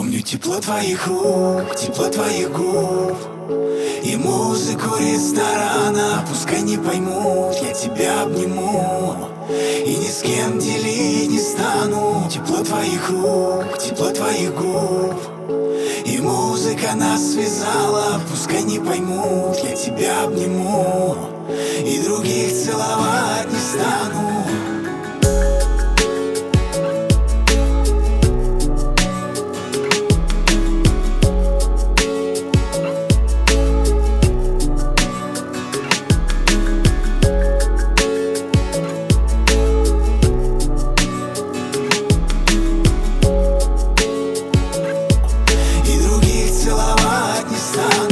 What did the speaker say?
Помню тепло твоих рук, тепло твоих губ и музыку ресторана. Пускай не поймут, я тебя обниму и ни с кем делить не стану. Тепло твоих рук, тепло твоих губ и музыка нас связала. Пускай не поймут, я тебя обниму и других целовать не